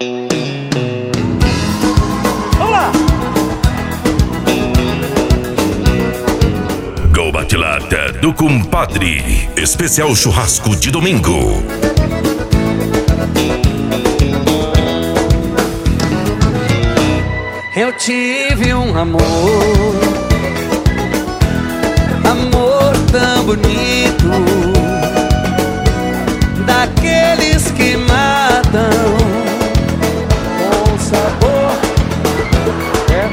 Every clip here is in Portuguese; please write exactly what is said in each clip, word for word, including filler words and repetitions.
Vamos lá! Gol Batilada do Compadre. Especial churrasco de domingo. Eu tive um amor, amor tão bonito, daqueles que matam com sabor. É.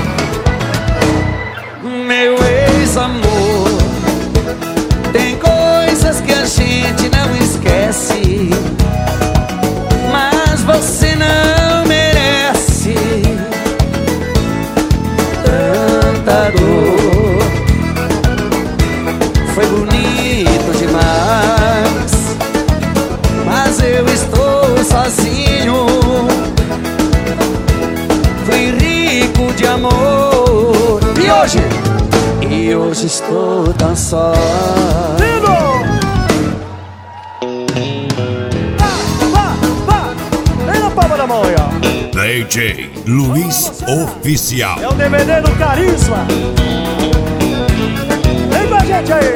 Meu ex-amor, tem coisas que a gente não esquece, mas você não merece tanta dor. Foi bonito demais, mas eu estou sozinho. Fui rico de amor e hoje, e hoje estou tão só. D J Luiz Oficial. É o D V D do Carisma. Vem com a gente aí.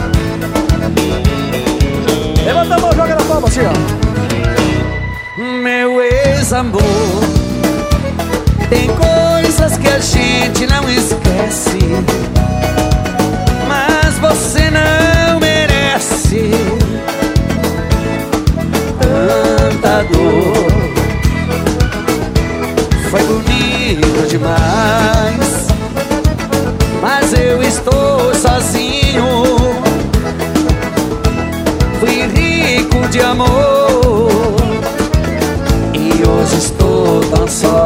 Levanta a mão, joga na palma assim, ó. Meu ex-amor, tem coisas que a gente não esquece, mas você não merece tanta dor. Foi bonito demais, mas eu estou sozinho. Fui rico de amor e hoje estou tão só.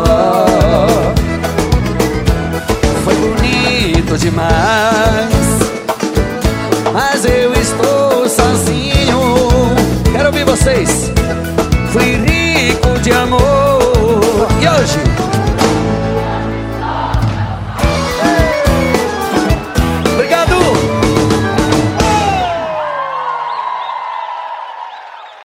Foi bonito demais, mas eu estou sozinho. Quero ouvir vocês. Fui rico de amor